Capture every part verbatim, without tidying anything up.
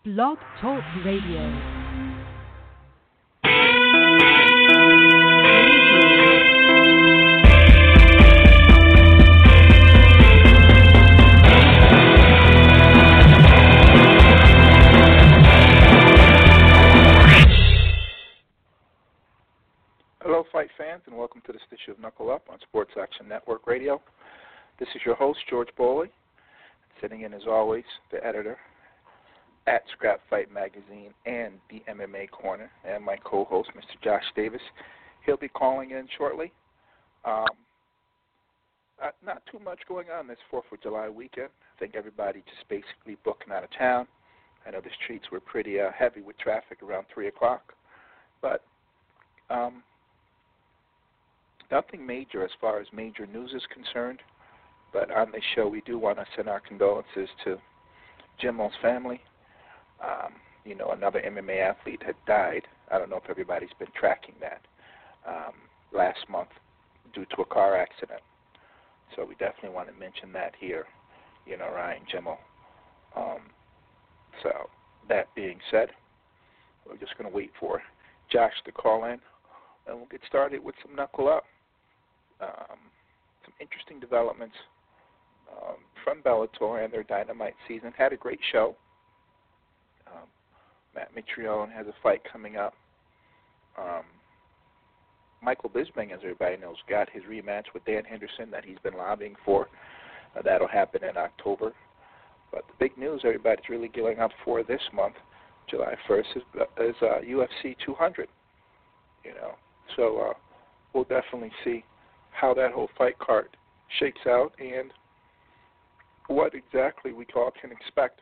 Blog Talk Radio. Hello, fight fans, and welcome to this issue of Knuckle Up on Sports Action Network Radio. This is your host, George Bowley, sitting in, as always, the editor at Scrap Fight Magazine and the M M A Corner, and my co-host, Mister Josh Davis. He'll be calling in shortly. Um, uh, not too much going on this fourth of July weekend. I think everybody just basically booking out of town. I know the streets were pretty uh, heavy with traffic around three o'clock, but um, nothing major as far as major news is concerned. But on this show, we do want to send our condolences to Jimmo's family. Um, you know, another M M A athlete had died. I don't know if everybody's been tracking that um, last month due to a car accident. So we definitely want to mention that here, you know, Ryan Jimmo. Um, so that being said, we're just going to wait for Josh to call in, and we'll get started with some Knuckle Up. Um, some interesting developments um, from Bellator and their Dynamite season. Had a great show. Um, Matt Mitrione has a fight coming up. Um, Michael Bisping, as everybody knows, got his rematch with Dan Henderson that he's been lobbying for. Uh, that'll happen in October. But the big news everybody's really gearing up for this month, July first, is, is uh, U F C two hundred. You know, so uh, we'll definitely see how that whole fight card shakes out and what exactly we all can expect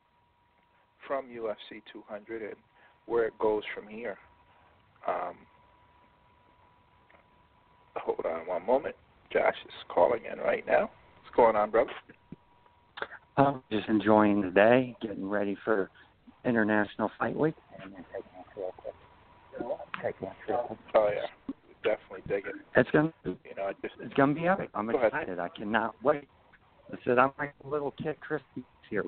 from U F C two hundred and where it goes from here. Um, hold on one moment. Josh is calling in right now. What's going on, brother? I'm just enjoying the day, getting ready for International Fight Week. And then taking a trip. Taking a trip. Oh, yeah. Definitely dig it. It's gonna, you know, I just, it's gonna be epic. I'm Go excited. ahead. I cannot wait. I said I'm like a little kid, Christy here.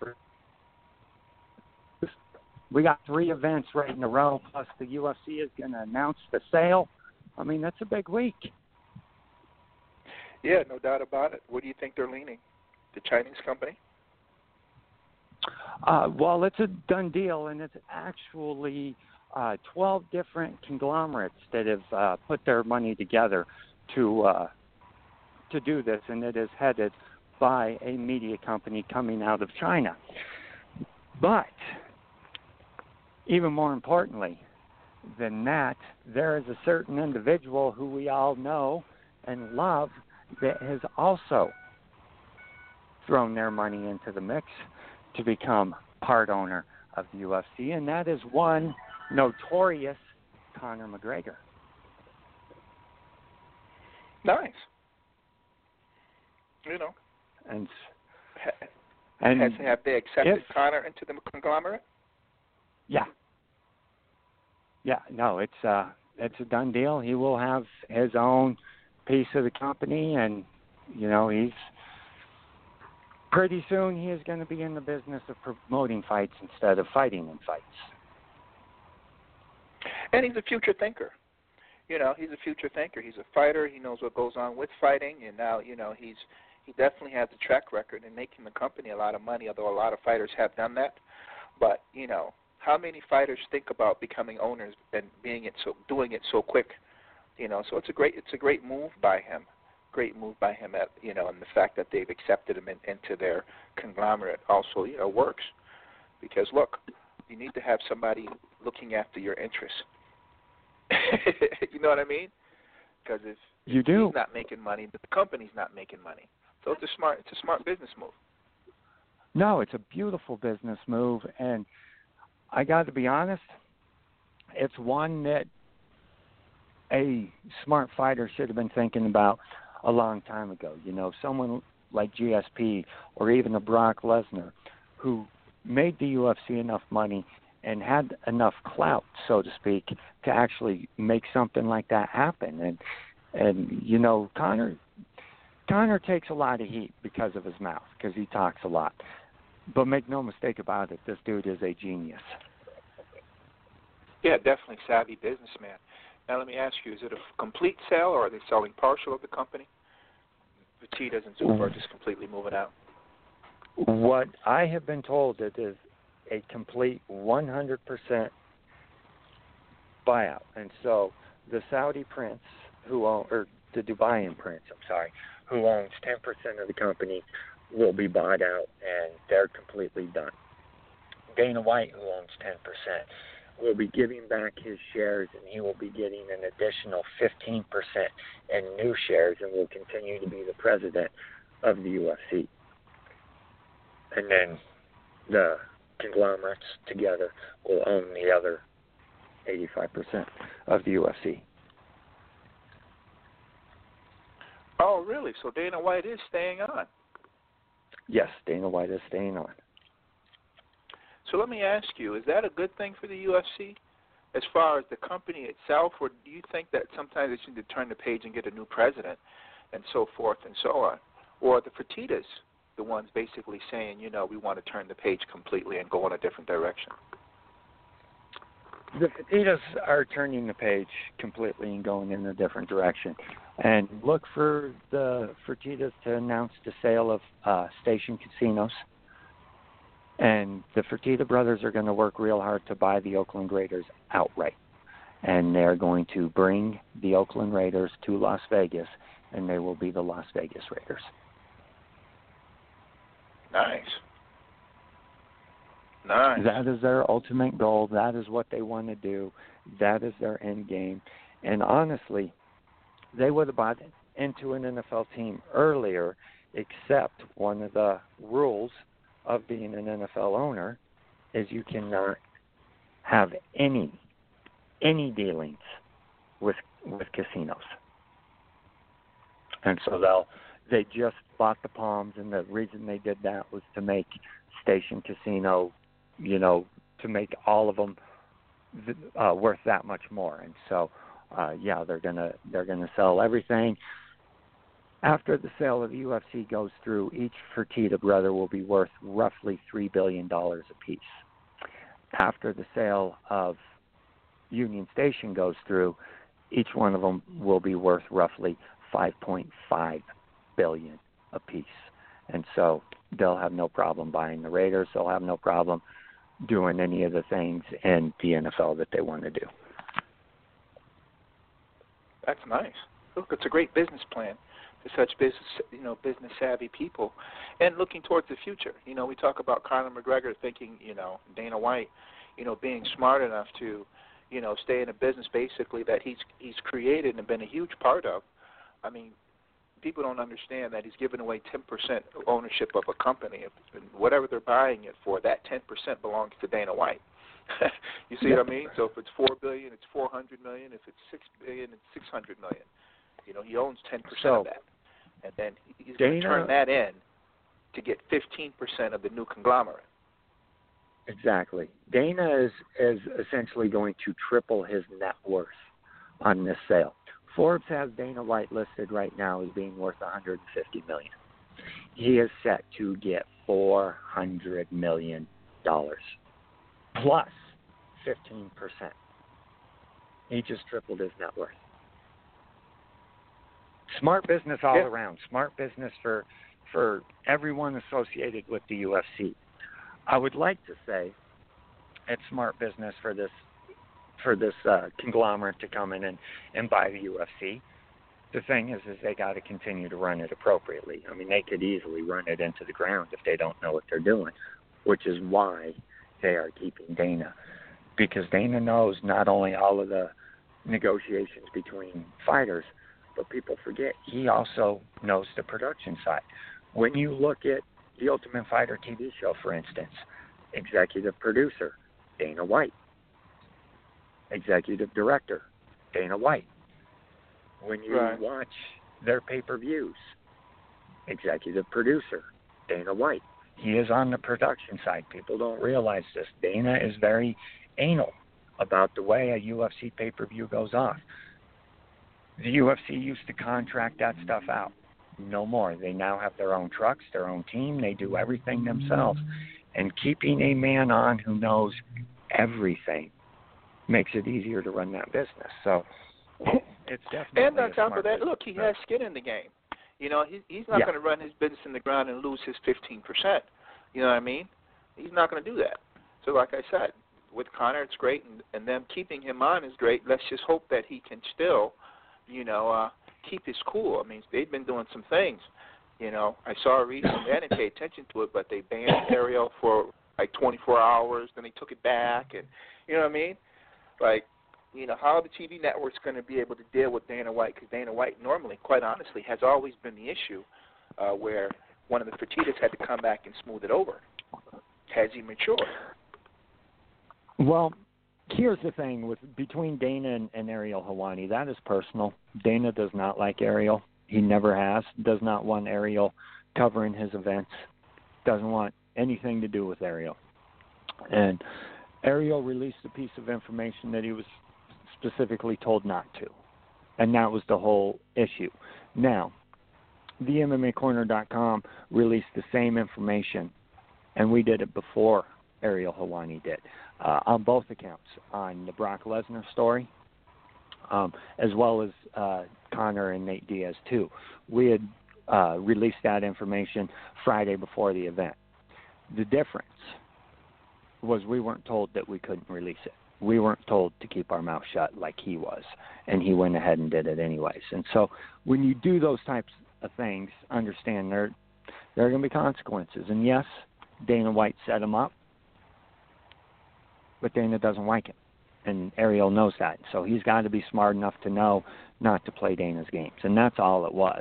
We got three events right in a row. Plus the U F C is gonna announce the sale. I mean, that's a big week. Yeah, no doubt about it. Where do you think they're leaning? The Chinese company? Uh, well, it's a done deal, and it's actually uh, twelve different conglomerates that have uh, put their money together to uh, to do this, and it is headed by a media company coming out of China. But even more importantly than that, there is a certain individual who we all know and love that has also thrown their money into the mix to become part owner of the U F C, and that is one notorious Conor McGregor. Nice. You know. And, and and have they accepted if, Conor into the conglomerate? Yeah. Yeah, no, it's uh it's a done deal. He will have his own piece of the company, and you know, he's pretty soon he is going to be in the business of promoting fights instead of fighting in fights. And he's a future thinker. You know, he's a future thinker. He's a fighter. He knows what goes on with fighting, and now, you know, he's he definitely has a track record in making the company a lot of money, although a lot of fighters have done that. But, you know, how many fighters think about becoming owners and being it so doing it so quick? You know, so it's a great it's a great move by him. Great move by him, at, you know, and the fact that they've accepted him in, into their conglomerate also, you know, works. Because, look, you need to have somebody looking after your interests. You know what I mean? Because if you do. he's not making money, the company's not making money. So it's a smart it's a smart business move. No, it's a beautiful business move, and I got to be honest, it's one that a smart fighter should have been thinking about a long time ago. You know, someone like G S P or even a Brock Lesnar who made the U F C enough money and had enough clout, so to speak, to actually make something like that happen. And, and you know, Conor, Conor takes a lot of heat because of his mouth, because he talks a lot. but make no mistake about it, this dude is a genius. Yeah, definitely savvy businessman. Now let me ask you, is it a complete sale or are they selling partial of the company? Fertitas and so forth just completely moving out. What I have been told, it is a complete one hundred percent buyout. And so the Saudi prince who own, or the Dubaian prince, I'm sorry, who owns ten percent of the company will be bought out and they're completely done. Dana White, who owns ten percent, will be giving back his shares and he will be getting an additional fifteen percent in new shares and will continue to be the president of the U F C. And then the conglomerates together will own the other eighty-five percent of the U F C. Oh, really? So Dana White is staying on? Yes, Dana White is staying on. So let me ask you, is that a good thing for the U F C as far as the company itself, or do you think that sometimes they need to turn the page and get a new president and so forth and so on? Or are the Fertitas the ones basically saying, you know, we want to turn the page completely and go in a different direction? The Fertitas are turning the page completely and going in a different direction. And look for the Fertitas to announce the sale of uh, Station Casinos. And the Fertitta brothers are going to work real hard to buy the Oakland Raiders outright. And they're going to bring the Oakland Raiders to Las Vegas, and they will be the Las Vegas Raiders. Nice. Nice. That is their ultimate goal. That is what they want to do. That is their end game. And honestly, they would have bought into an N F L team earlier, except one of the rules of being an N F L owner is you cannot have any any dealings with with casinos. And so they'll they just bought the Palms, and the reason they did that was to make Station Casino, you know, to make all of them uh, worth that much more. And so, uh, yeah, they're gonna they're gonna sell everything. After the sale of the U F C goes through, each Fertitta brother will be worth roughly three billion dollars apiece. After the sale of Union Station goes through, each one of them will be worth roughly five point five billion dollars apiece. And so they'll have no problem buying the Raiders. They'll have no problem doing any of the things in the N F L that they want to do. That's nice. Look, it's a great business plan for such business, you know, business savvy people, and looking towards the future. You know, we talk about Conor McGregor thinking, you know, Dana White, you know, being smart enough to, you know, stay in a business basically that he's he's created and been a huge part of. I mean, people don't understand that he's given away ten percent ownership of a company. And whatever they're buying it for, that ten percent belongs to Dana White. You see what I mean? So if it's four billion dollars, it's four hundred million dollars. If it's six billion dollars, it's six hundred million dollars. You know, he owns ten percent so, of that. And then he's going to turn that in to get fifteen percent of the new conglomerate. Exactly. Dana is, is essentially going to triple his net worth on this sale. Forbes has Dana White listed right now as being worth one hundred fifty million dollars. He is set to get four hundred million dollars plus fifteen percent. He just tripled his net worth. Smart business all yeah. around. Smart business for for everyone associated with the U F C. I would like to say it's smart business for this for this uh, conglomerate to come in and, and buy the U F C. The thing is, is they got to continue to run it appropriately. I mean, they could easily run it into the ground if they don't know what they're doing, which is why they are keeping Dana, because Dana knows not only all of the negotiations between fighters, but people forget he also knows the production side. When you look at the Ultimate Fighter T V show, for instance, executive producer, Dana White. Executive director, Dana White. When you right. watch their pay-per-views, executive producer, Dana White. He is on the production side. People don't realize this. Dana is very anal about the way a U F C pay-per-view goes off. The U F C used to contract that stuff out. No more. They now have their own trucks, their own team. They do everything themselves. And keeping a man on who knows everything makes it easier to run that business. So it's definitely And on a top smart of that, business. look, he has skin in the game. You know, he, he's not Yeah. going to run his business in the ground and lose his fifteen percent. You know what I mean? He's not going to do that. So like I said, with Conor, it's great, and, and them keeping him on is great. Let's just hope that he can still, you know, uh, keep his cool. I mean, they've been doing some things. You know, I saw a recent, I didn't pay attention to it, but they banned Ariel for like twenty-four hours, then they took it back, and you know what I mean? Like, you know, how are the T V networks going to be able to deal with Dana White? Because Dana White normally, quite honestly, has always been the issue uh, where one of the Fertittas had to come back and smooth it over. Has he matured? Well, here's the thing with between Dana and, and Ariel Helwani, that is personal. Dana does not like Ariel. He never has. Does not want Ariel covering his events. Doesn't want anything to do with Ariel. And Ariel released a piece of information that he was specifically told not to. And that was the whole issue. Now, the M M A Corner dot com released the same information, and we did it before Ariel Helwani did, uh, on both accounts, on the Brock Lesnar story, um, as well as uh, Conor and Nate Diaz too. We had uh, released that information Friday before the event. The difference was we weren't told that we couldn't release it. We weren't told to keep our mouth shut like he was, and he went ahead and did it anyways. And so when you do those types of things, understand there, there are going to be consequences. And yes, Dana White set him up, but Dana doesn't like him, and Ariel knows that. So he's got to be smart enough to know not to play Dana's games, and that's all it was.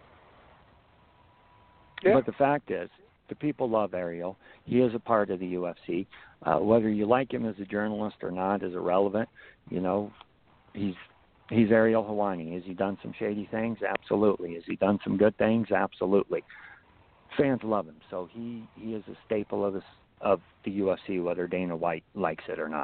Yeah. But the fact is, the people love Ariel. He is a part of the U F C. Uh, whether you like him as a journalist or not is irrelevant. You know, he's he's Ariel Helwani. Has he done some shady things? Absolutely. Has he done some good things? Absolutely. Fans love him, so he, he is a staple of the of the U F C, whether Dana White likes it or not.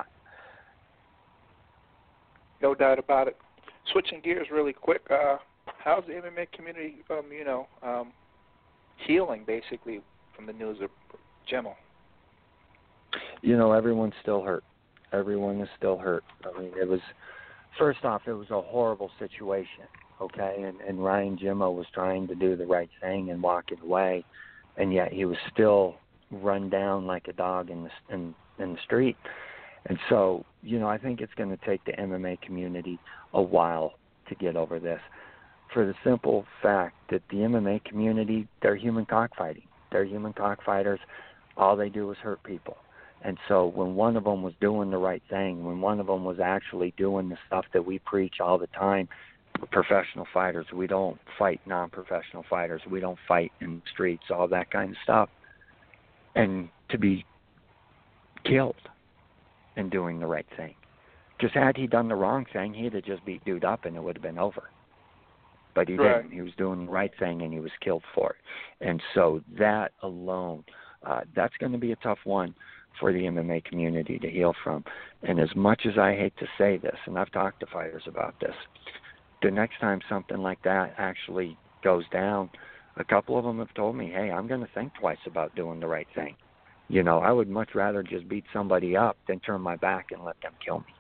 No doubt about it. Switching gears really quick, uh, how's the M M A community, um, you know, um, healing basically from the news of Jimmo? You know, everyone's still hurt. Everyone is still hurt. I mean, it was, first off, it was a horrible situation, okay? And, and Ryan Jimmo was trying to do the right thing and walking away, and yet he was still run down like a dog in the, in, in the street. And so, you know, I think it's going to take the M M A community a while to get over this, for the simple fact that the M M A community, they're human cockfighting. They're human cockfighters. All they do is hurt people. And so when one of them was doing the right thing, when one of them was actually doing the stuff that we preach all the time, professional fighters, we don't fight non-professional fighters. We don't fight in the streets, all that kind of stuff. And to be killed in doing the right thing. Just had he done the wrong thing, he'd have just beat dude up and it would have been over. But he Right. didn't. He was doing the right thing, and he was killed for it. And so that alone, uh, that's going to be a tough one for the M M A community to heal from. And as much as I hate to say this, and I've talked to fighters about this, the next time something like that actually goes down, a couple of them have told me, hey, I'm going to think twice about doing the right thing. You know, I would much rather just beat somebody up than turn my back and let them kill me.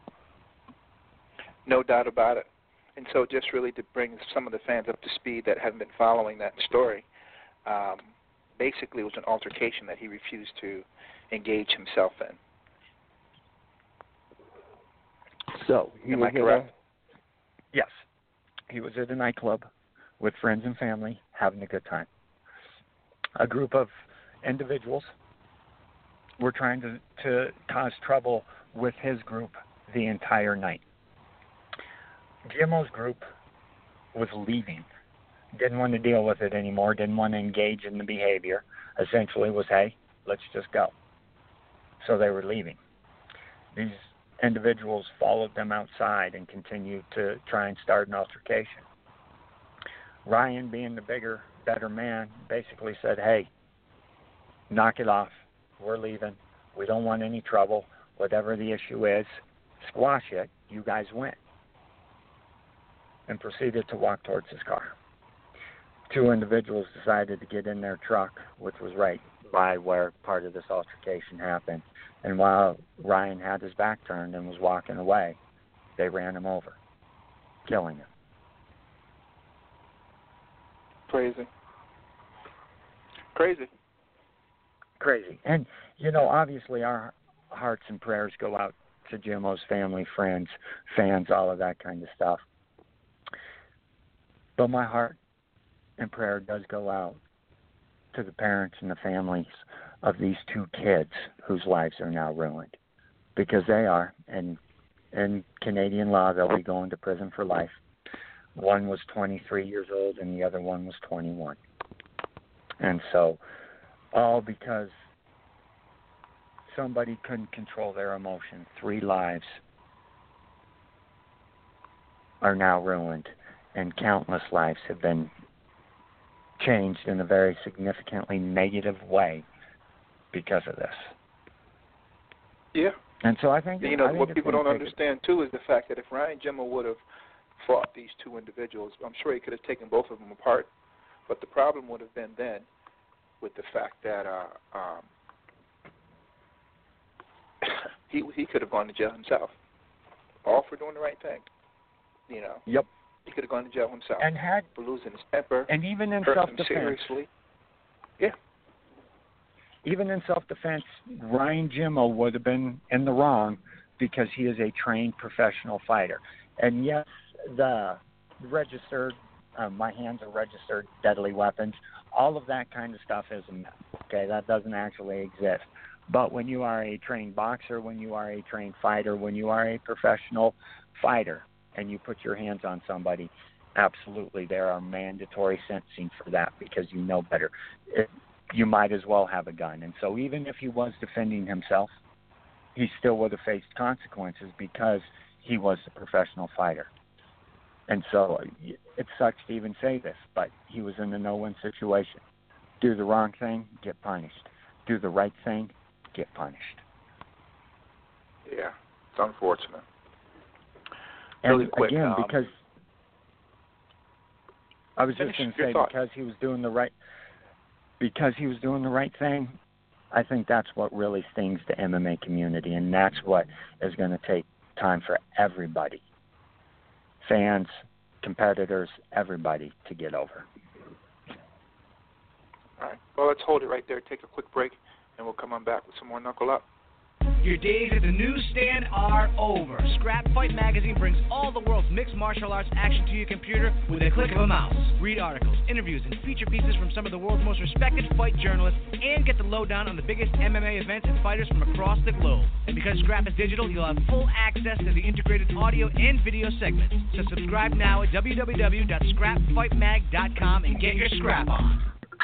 No doubt about it. And so just really to bring some of the fans up to speed that haven't been following that story, um, basically it was an altercation that he refused to engage himself in. So, he Am was I correct? A, yes. He was at a nightclub with friends and family having a good time. A group of individuals were trying to, to cause trouble with his group the entire night. Jimmo's group was leaving, didn't want to deal with it anymore, didn't want to engage in the behavior, essentially was, hey, let's just go. So they were leaving. These individuals followed them outside and continued to try and start an altercation. Ryan, being the bigger, better man, basically said, hey, knock it off. We're leaving. We don't want any trouble. Whatever the issue is, squash it. You guys win. And proceeded to walk towards his car. Two individuals decided to get in their truck, which was right by where part of this altercation happened. And while Ryan had his back turned and was walking away, they ran him over, killing him. Crazy. Crazy. Crazy. And, you know, obviously our hearts and prayers go out to Jimmo's family, friends, fans, all of that kind of stuff. But my heart and prayer does go out to the parents and the families of these two kids whose lives are now ruined, because they are. And in Canadian law, they'll be going to prison for life. One was twenty-three years old and the other one was twenty-one. And so, all because somebody couldn't control their emotion. Three lives are now ruined, and countless lives have been changed in a very significantly negative way because of this. Yeah. And so I think... You know, I think what people don't take understand, too, is the fact that if Ryan Jimmo would have fought these two individuals, I'm sure he could have taken both of them apart. But the problem would have been then with the fact that uh, um, he he could have gone to jail himself, all for doing the right thing. You know. Yep. He could have gone to jail himself. And had for losing his temper. And even in hurt self-defense. him seriously. Yeah. Even in self-defense, Ryan Jimmo would have been in the wrong because he is a trained professional fighter. And yes, the registered, uh, my hands are registered deadly weapons. All of that kind of stuff is a myth. Okay, that doesn't actually exist. But when you are a trained boxer, when you are a trained fighter, when you are a professional fighter, and you put your hands on somebody, absolutely, there are mandatory sentencing for that because you know better. It, you might as well have a gun. And so even if he was defending himself, he still would have faced consequences because he was a professional fighter. And so it sucks to even say this, but he was in a no-win situation. Do the wrong thing, get punished. Do the right thing, get punished. Yeah, it's unfortunate. And really quick, again, um, because I was just going to say, thought. because he was doing the right, because he was doing the right thing, I think that's what really stings the M M A community, and that's what is going to take time for everybody, fans, competitors, everybody, to get over. All right. Well, let's hold it right there. Take a quick break, and we'll come on back with some more Knuckle Up. Your days at the newsstand are over. Scrap Fight Magazine brings all the world's mixed martial arts action to your computer with a click of a mouse. Read articles, interviews, and feature pieces from some of the world's most respected fight journalists, and get the lowdown on the biggest M M A events and fighters from across the globe. And because Scrap is digital, you'll have full access to the integrated audio and video segments. So subscribe now at w w w dot scrap fight mag dot com and get your scrap on.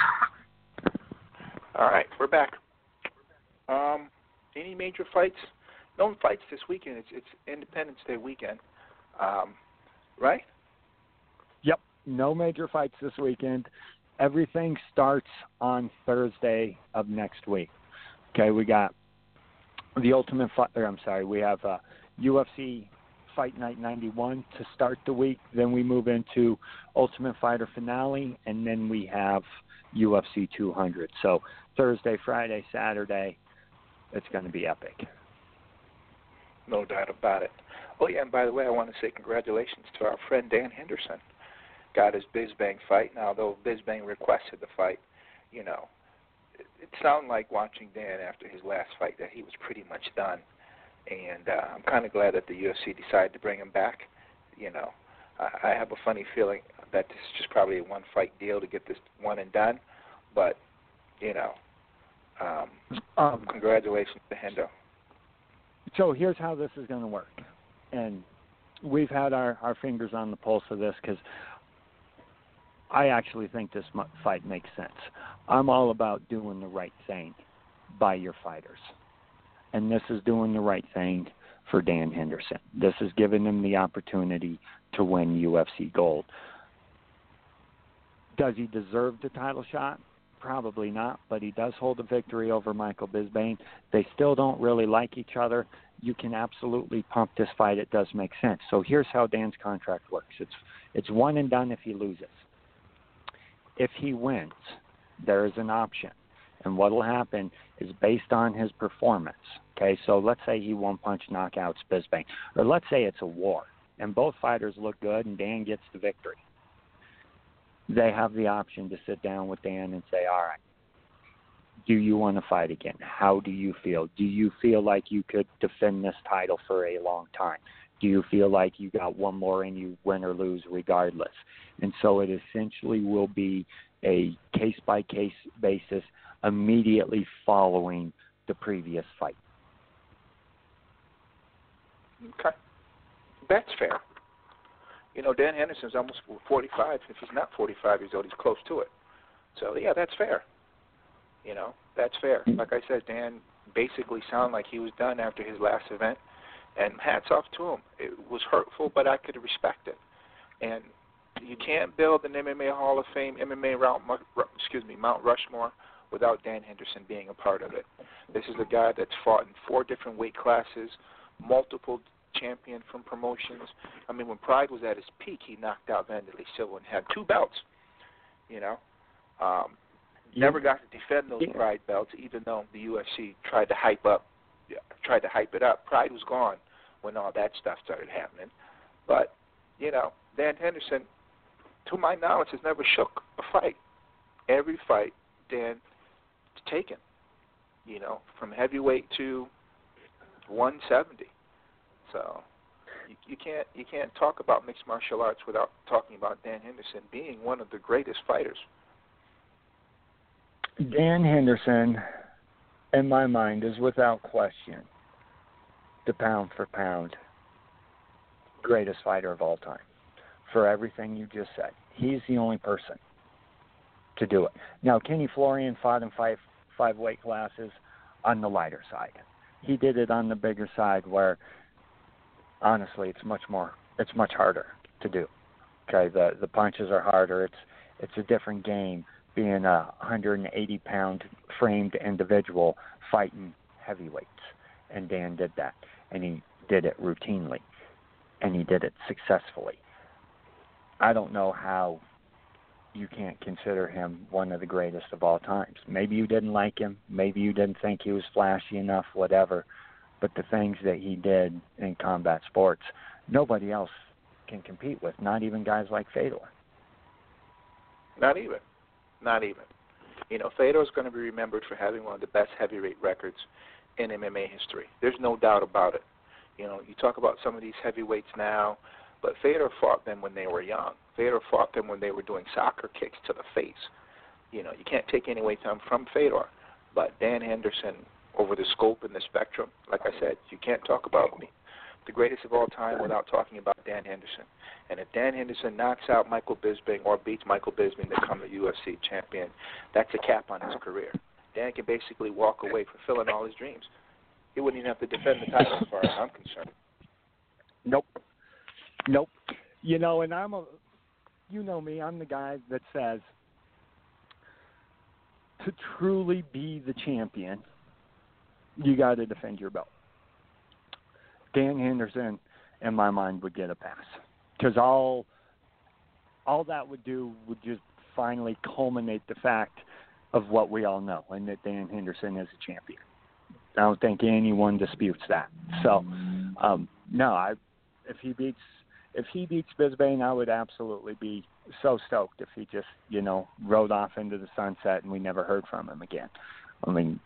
All right, we're back. Um... Any major fights? No fights this weekend. It's it's Independence Day weekend, um, right? Yep, no major fights this weekend. Everything starts on Thursday of next week. Okay, we got the Ultimate Fight. Or I'm sorry, we have uh, U F C Fight Night ninety-one to start the week. Then we move into Ultimate Fighter Finale, and then we have U F C two hundred. So Thursday, Friday, Saturday. It's going to be epic. No doubt about it. Oh, yeah, and by the way, I want to say congratulations to our friend Dan Henderson. Got his Bizbang fight. Now, though Bizbang requested the fight, you know, it, it sounded like watching Dan after his last fight that he was pretty much done. And uh, I'm kind of glad that the U F C decided to bring him back. You know, I, I have a funny feeling that this is just probably a one-fight deal to get this one and done. But, you know, Um, um, congratulations to Hendo. So here's how this is going to work. And we've had our, our fingers on the pulse of this because I actually think this fight makes sense. I'm all about doing the right thing by your fighters. And this is doing the right thing for Dan Henderson. This is giving him the opportunity to win U F C gold. Does he deserve the title shot? Probably not, but he does hold a victory over Michael Bisping. They still don't really like each other. You can absolutely pump this fight. It does make sense. So here's how Dan's contract works. It's it's one and done if he loses. If he wins, there is an option. And what will happen is based on his performance. Okay, so let's say he one-punch knockouts Bisping, or let's say it's a war, and both fighters look good and Dan gets the victory. They have the option to sit down with Dan and say, all right, do you want to fight again? How do you feel? Do you feel like you could defend this title for a long time? Do you feel like you got one more and you win or lose regardless? And so it essentially will be a case-by-case basis immediately following the previous fight. Okay. That's fair. You know, Dan Henderson's almost forty-five. If he's not forty-five years old, he's close to it. So, yeah, that's fair. You know, that's fair. Like I said, Dan basically sounded like he was done after his last event, and hats off to him. It was hurtful, but I could respect it. And you can't build an M M A Hall of Fame, M M A Mount, excuse me, Mount Rushmore without Dan Henderson being a part of it. This is a guy that's fought in four different weight classes, multiple champion from promotions. I mean, when Pride was at his peak, he knocked out Vanderlei Silva and had two belts, you know. Um, never got to defend those Pride belts, even though the U F C tried to hype up, tried to hype it up. Pride was gone when all that stuff started happening. But, you know, Dan Henderson, to my knowledge, has never shook a fight. Every fight, Dan has taken, you know, from heavyweight to one seventy. So you, you can't you can't talk about mixed martial arts without talking about Dan Henderson being one of the greatest fighters. Dan Henderson, in my mind, is without question the pound for pound greatest fighter of all time. For everything you just said, he's the only person to do it. Now, Kenny Florian fought in five five weight classes on the lighter side. He did it on the bigger side, where honestly, it's much more, it's much harder to do. Okay, the the punches are harder. It's it's a different game being a one hundred eighty pound framed individual fighting heavyweights. And Dan did that, and he did it routinely, and he did it successfully. I don't know how you can't consider him one of the greatest of all times. Maybe you didn't like him. Maybe you didn't think he was flashy enough, whatever. But the things that he did in combat sports, nobody else can compete with, not even guys like Fedor. Not even. Not even. You know, Fedor's going to be remembered for having one of the best heavyweight records in M M A history. There's no doubt about it. You know, you talk about some of these heavyweights now, but Fedor fought them when they were young. Fedor fought them when they were doing soccer kicks to the face. You know, you can't take any away from Fedor. But Dan Henderson, over the scope and the spectrum, like I said, you can't talk about me, the greatest of all time, without talking about Dan Henderson. And if Dan Henderson knocks out Michael Bisping or beats Michael Bisping to become a U F C champion, that's a cap on his career. Dan can basically walk away fulfilling all his dreams. He wouldn't even have to defend the title as far as I'm concerned. Nope. Nope. You know, and I'm a, you know me, I'm the guy that says to truly be the champion, you got to defend your belt. Dan Henderson, in my mind, would get a pass. Because all, all that would do would just finally culminate the fact of what we all know, and that Dan Henderson is a champion. I don't think anyone disputes that. So, um, no, I, if he beats if he beats Bisping, I would absolutely be so stoked if he just, you know, rode off into the sunset and we never heard from him again. I mean,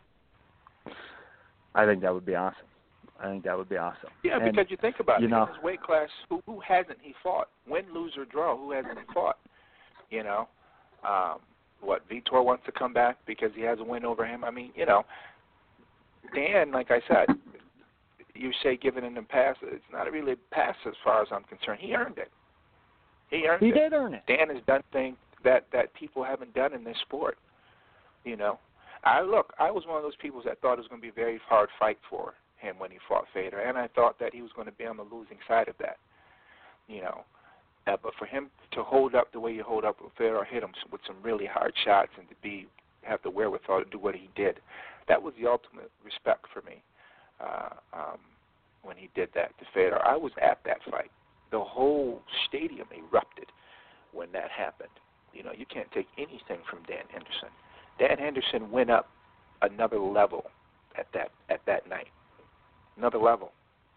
I think that would be awesome. I think that would be awesome. Yeah, and, because you think about you it, know, in his weight class, who, who hasn't he fought? Win, lose, or draw, who hasn't he fought? You know, um, what, Vitor wants to come back because he has a win over him? I mean, you know, Dan, like I said, you say giving him a pass, it's not really a pass as far as I'm concerned. He earned it. He earned he it. He did earn it. Dan has done things that, that people haven't done in this sport, you know. I Look, I was one of those people that thought it was going to be a very hard fight for him when he fought Fedor, and I thought that he was going to be on the losing side of that, you know. Uh, but for him to hold up the way he hold up with Fedor, hit him with some really hard shots, and to be have the wherewithal to do what he did, that was the ultimate respect for me uh, um, when he did that to Fedor. I was at that fight. The whole stadium erupted when that happened. You know, you can't take anything from Dan Henderson. Dan Henderson went up another level at that at that night. Another level.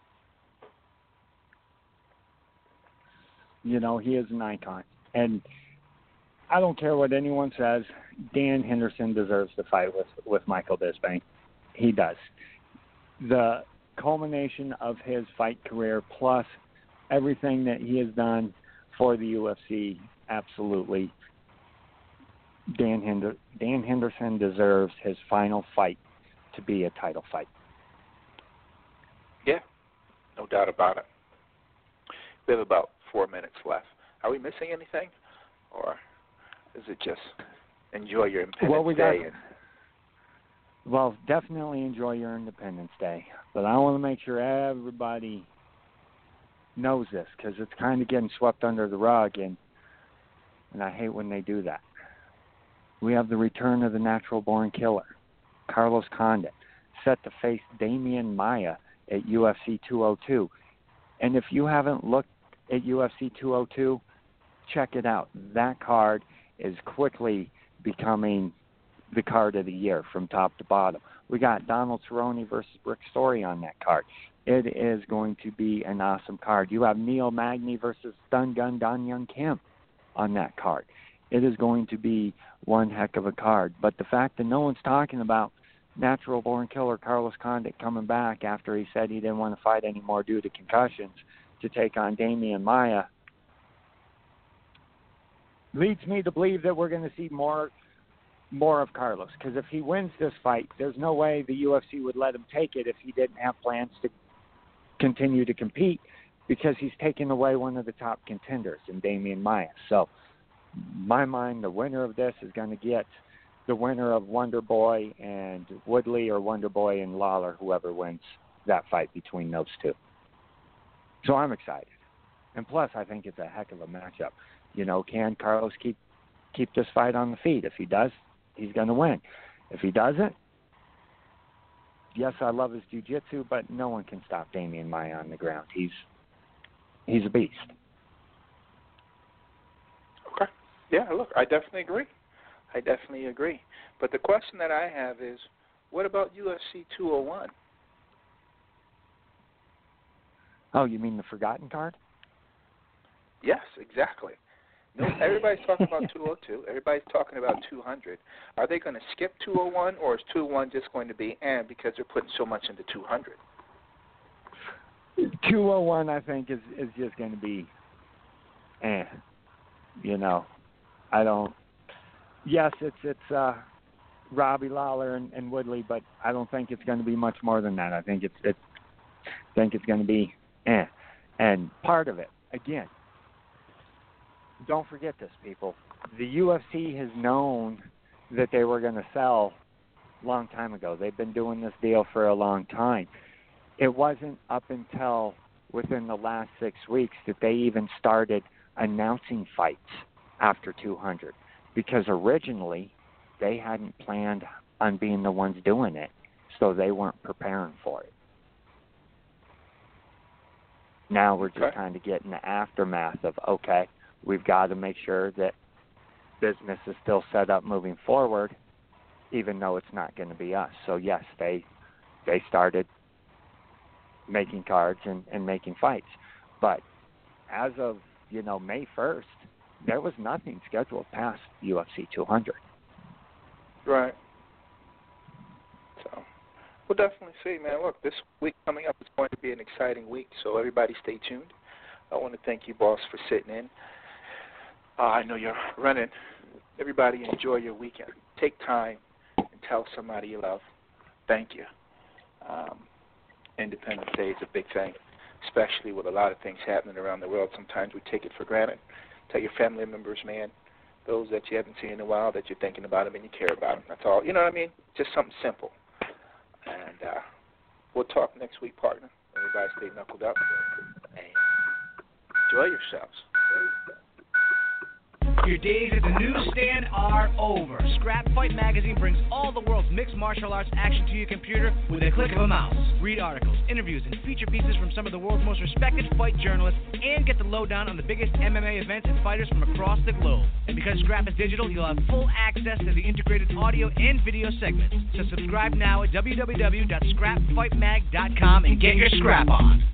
You know, he is an icon. And I don't care what anyone says, Dan Henderson deserves to fight with, with Michael Bisping. He does. The culmination of his fight career plus everything that he has done for the U F C, absolutely. Dan, Hender- Dan Henderson deserves his final fight to be a title fight. Yeah, no doubt about it. We have about four minutes left. Are we missing anything? Or is it just enjoy your Independence well, we Day? got, and... Well, definitely enjoy your Independence Day. But I want to make sure everybody knows this because it's kind of getting swept under the rug, and and I hate when they do that. We have the return of the natural-born killer, Carlos Condit, set to face Damian Maia at U F C two oh two. And if you haven't looked at U F C two oh two, check it out. That card is quickly becoming the card of the year from top to bottom. We got Donald Cerrone versus Rick Story on that card. It is going to be an awesome card. You have Neil Magny versus Stun Gun Don Young Kim on that card. It is going to be one heck of a card. But the fact that no one's talking about natural-born killer Carlos Condit coming back after he said he didn't want to fight anymore due to concussions to take on Damian Maia leads me to believe that we're going to see more more of Carlos. Because if he wins this fight, there's no way the U F C would let him take it if he didn't have plans to continue to compete, because he's taken away one of the top contenders in Damian Maia. So, in my mind, the winner of this is going to get the winner of Wonder Boy and Woodley, or Wonder Boy and Lawler, whoever wins that fight between those two. So I'm excited. And plus, I think it's a heck of a matchup. You know, can Carlos keep keep this fight on the feet? If he does, he's going to win. If he doesn't, yes, I love his jiu-jitsu, but no one can stop Damian Maia on the ground. He's he's a beast. Okay. Yeah, look, I definitely agree. I definitely agree. But the question that I have is, what about U F C two oh one? Oh, you mean the forgotten card? Yes, exactly. No, everybody's talking about two oh two. Everybody's talking about two hundred. Are they going to skip two oh one, or is two oh one just going to be and because they're putting so much into two hundred? two oh one, I think, is, is just going to be eh. You know, I don't. Yes, it's it's uh, Robbie Lawler and, and Woodley, but I don't think it's going to be much more than that. I think it's it. I think it's going to be eh. And part of it, again, don't forget this, people. The U F C has known that they were going to sell a long time ago. They've been doing this deal for a long time. It wasn't up until within the last six weeks that they even started announcing fights after two hundred, because originally they hadn't planned on being the ones doing it, so they weren't preparing for it. Now we're just okay. kind of getting the aftermath of, okay, we've got to make sure that business is still set up moving forward, even though it's not going to be us. So, yes, they they started making cards and, and making fights. But as of, you know, May first, there was nothing scheduled past U F C two hundred. Right. So we'll definitely see, man. Look, this week coming up is going to be an exciting week, so everybody stay tuned. I want to thank you, boss, for sitting in. Uh, I know you're running. Everybody enjoy your weekend. Take time and tell somebody you love. Thank you. Um, Independence Day is a big thing, especially with a lot of things happening around the world. Sometimes we take it for granted. Tell your family members, man, those that you haven't seen in a while, that you're thinking about them and you care about them. That's all. You know what I mean? Just something simple. And uh, we'll talk next week, partner. Everybody stay knuckled up and enjoy yourselves. Your days at the newsstand are over. Scrap Fight Magazine brings all the world's mixed martial arts action to your computer with a click of a mouse. Read articles, interviews, and feature pieces from some of the world's most respected fight journalists, and get the lowdown on the biggest M M A events and fighters from across the globe. And because Scrap is digital, you'll have full access to the integrated audio and video segments. So subscribe now at w w w dot scrap fight mag dot com and get your scrap on.